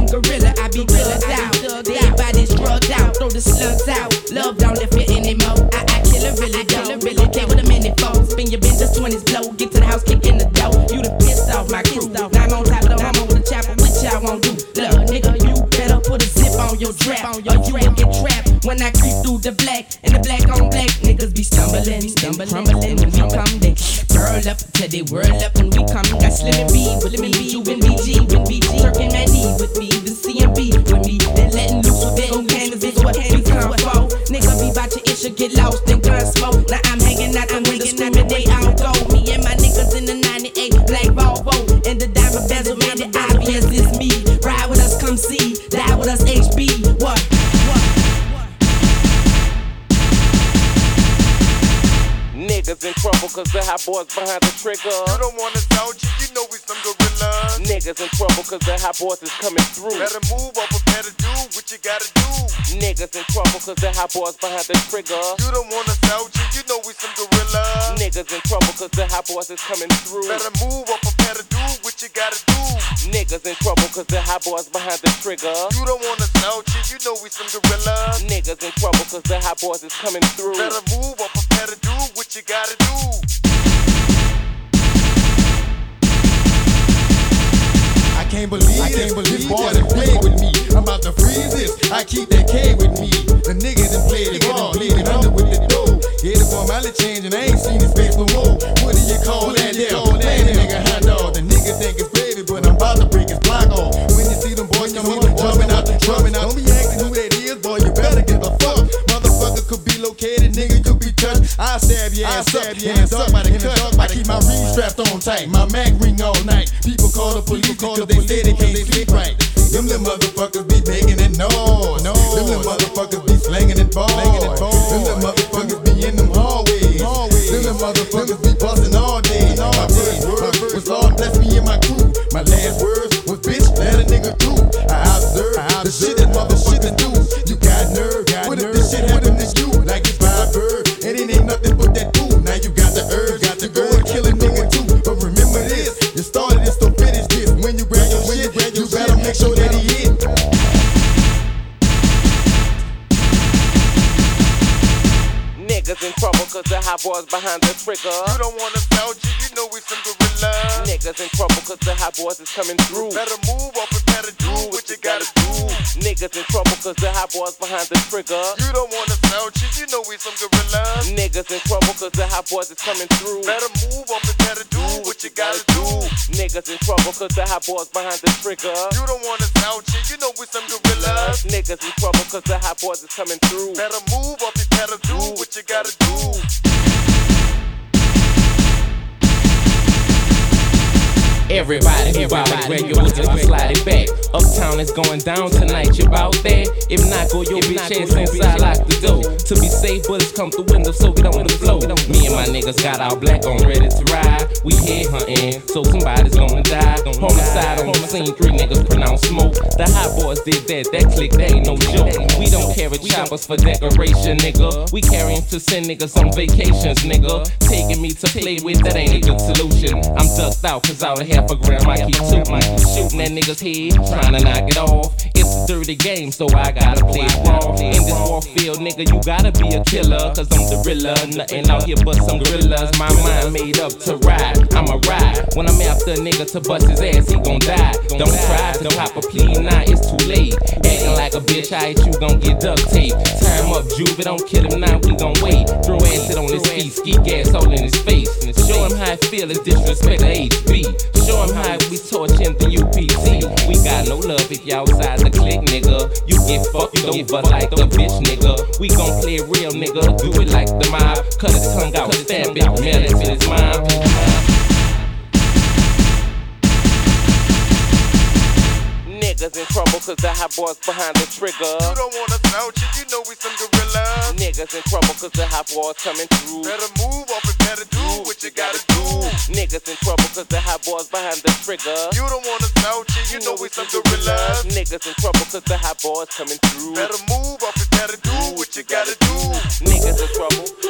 gorilla, I be thugged out. Everybody's drugged out, throw the slugs out. Love don't live here anymore. I kill a really don't. Came with a minute foes. Spin your bench, just 20s blow. Get to the house, kick in the door. You done pissed off my crew. Now I'm on top of the home with a chopper. What y'all won't do? Look, nigga, you better put a zip on your trap, or you will get trapped. When I creep through the black, and the black on black, niggas be stumbling, crumbling. When we come, they burl up till they whirl up. When we come, got Slim and B with me, you and BG, when BG, Turkin Manny with me, even CMB with me. Then letting loose with that cannons is what we come for. Nigga be bout your issue, get lost in gun smoke. Now I'm hanging out the window, screaming they all go. Me and my niggas in the 98 black Volvo, and the diamond bezel made it obvious it's me. Ride with us, come see, die with us, HB. What? Niggas in trouble cause the hot boys behind the trigger. You don't wanna sound you know we some gorillas. Niggas in trouble cause the hot boys is coming through. Better move or prepare to do what you gotta do. Niggas in trouble cause the hot boys behind the trigger. You don't wanna sound you know we some gorillas. Niggas in trouble cause the hot boys is coming through. Better move or prepare to do what you gotta do. Niggas in trouble cause the hot boys behind the trigger. You don't wanna sound you know we some gorillas. Niggas in trouble cause the hot boys is coming through. Better move or prepare to do what you gotta do. I can't believe this boy done played with me. I'm about to freeze this. I keep that K with me. The nigga done played it wrong, leaving under with the dough. Hear the formality change and I ain't seen his face no more. What do you call that there? Man, the nigga hot dog. The nigga think it's baby, but I'm about to break his block off. When you see them boys come up, jumping out. Don't be asking who that is, boy, you better get the fuck. Motherfucker could be located, nigga could be touched. I stab your ass up in the dark by the cut. I keep my ring strapped on tight, my Mac ring all night. People call the police because they say they can't sleep right. Them little motherfuckers be making it noise. Them little motherfuckers be slanging it balls. Them little motherfuckers be in them hallways. Them little motherfuckers be busting all day. My first word was Lord bless me and my crew. My last words was bitch, let a nigga through. I observe the shit that motherfuckers do. You got nerve. What if this shit happen to you? Like it's by a bird, and it ain't nothing but that fool. Now you got the urge, got to go and kill a nigga too. But remember this, you started this, so finish this. When you grab your shit, you better make sure that he hit. Niggas in trouble cause the hot boys behind the trigger. You don't wanna sound you know we some gorillas. Niggas in trouble cause the hot boys is coming through. Better move or prepare to do what you gotta do. Niggas in trouble cause the hot boys behind the trigger. You don't wanna sound you know we some gorillas. Niggas in trouble cause the hot boys is coming through. Better move or prepare to do what you gotta do. Niggas in trouble cause the hot boys behind the trigger. You don't wanna sound you know we some gorillas. Niggas in trouble cause the hot boys is coming through. Better move or prepare to do what you gotta do. Everybody who bout it regular, just slide it back. Uptown is going down tonight, you bout that? If not, go your bitch ass inside, lock the door. To be safe, bullets come through windows, so we don't wanna flow. Me and my niggas got our black on, ready to ride. We head hunting, so somebody's gonna die. Homicide on the scene, 3 niggas pronounce smoke. The hot boys did that click, that ain't no joke. We don't carry choppers for decoration, nigga. We carrying to send niggas on vacations, nigga. Taking me to play with, that ain't a good solution. I'm ducked out, cause out of half a gram I keep shooting at niggas' head, trying to knock it off. It's a dirty game, so I gotta play it raw. In this war field, nigga, you gotta be a killer, cause I'm the realer. Nothing out here but some gorillas. My mind made up to ride, I'ma ride. When I'm after a nigga to bust his ass, he gon' die. Don't try to pop a plea, nah, it's too late. Acting like a bitch, you gon' get duct tape. Time up, Juve, don't kill him now, we gon' wait. Throw acid on his feet, ski gas all in his face. Show him how I feel, it's disrespect to HB. Show him how we torching the UPT. We got no love if you outside the clique, nigga. You get fucked over like a bitch, nigga. We gon' play real, nigga. Do it like the mob. Cut his tongue out, stab it, melt it in his mind. Niggas in trouble cause the hot boys behind the trigger. You don't wanna slouch you know we some gorillas. Niggas in trouble cause the hot boys coming through. Better move or prepare to do what you gotta do. Niggas in trouble cause the hot boys behind the trigger. You don't wanna slouch you know we some gorillas. Niggas in trouble cause the hot boys coming through. Better move or prepare to do what you gotta do. Niggas in trouble